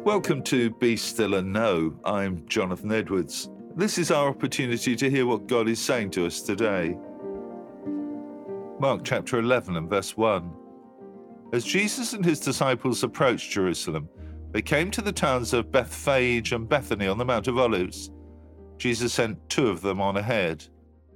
Welcome to Be Still and Know. I'm Jonathan Edwards. This is our opportunity to hear what God is saying to us today. Mark chapter 11 and verse 1. As Jesus and his disciples approached Jerusalem, they came to the towns of Bethphage and Bethany on the Mount of Olives. Jesus sent two of them on ahead.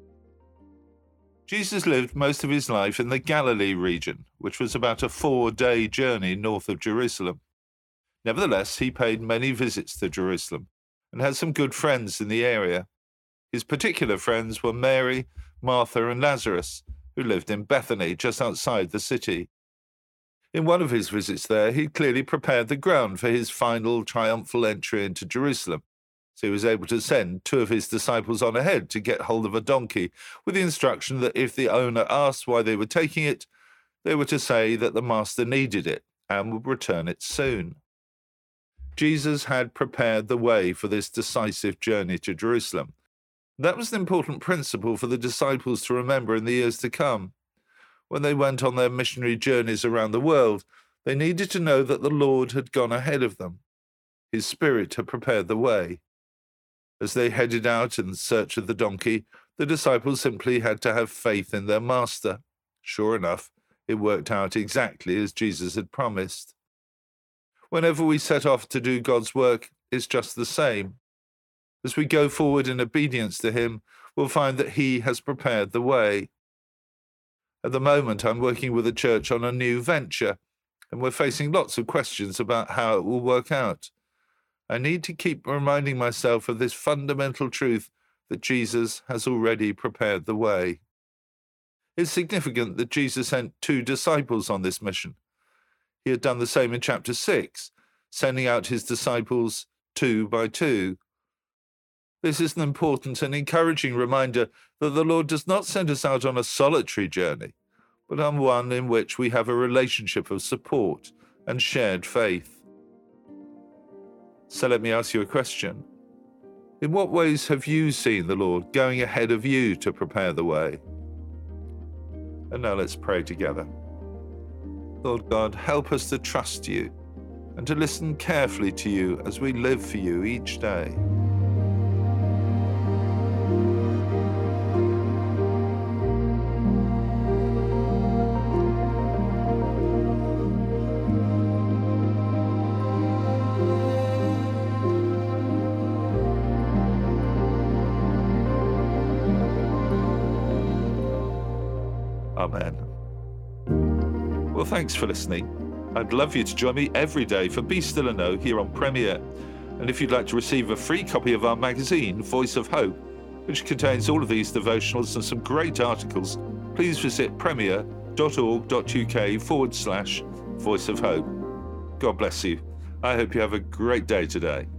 Jesus lived most of his life in the Galilee region, which was about a 4-day journey north of Jerusalem. Nevertheless, he paid many visits to Jerusalem and had some good friends in the area. His particular friends were Mary, Martha, and Lazarus, who lived in Bethany, just outside the city. In one of his visits there, he clearly prepared the ground for his final triumphal entry into Jerusalem. So he was able to send two of his disciples on ahead to get hold of a donkey, with the instruction that if the owner asked why they were taking it, they were to say that the master needed it and would return it soon. Jesus had prepared the way for this decisive journey to Jerusalem. That was an important principle for the disciples to remember in the years to come. When they went on their missionary journeys around the world, they needed to know that the Lord had gone ahead of them. His Spirit had prepared the way. As they headed out in search of the donkey, the disciples simply had to have faith in their master. Sure enough, it worked out exactly as Jesus had promised. Whenever we set off to do God's work, it's just the same. As we go forward in obedience to him, we'll find that he has prepared the way. At the moment, I'm working with a church on a new venture, and we're facing lots of questions about how it will work out. I need to keep reminding myself of this fundamental truth that Jesus has already prepared the way. It's significant that Jesus sent two disciples on this mission. He had done the same in chapter 6, sending out his disciples 2 by 2. This is an important and encouraging reminder that the Lord does not send us out on a solitary journey, but on one in which we have a relationship of support and shared faith. So let me ask you a question. In what ways have you seen the Lord going ahead of you to prepare the way? And now let's pray together. Lord God, help us to trust you and to listen carefully to you as we live for you each day. Amen. Well, thanks for listening. I'd love you to join me every day for Be Still and Know here on Premier. And if you'd like to receive a free copy of our magazine, Voice of Hope, which contains all of these devotionals and some great articles, please visit premier.org.uk/Voice of Hope. God bless you. I hope you have a great day today.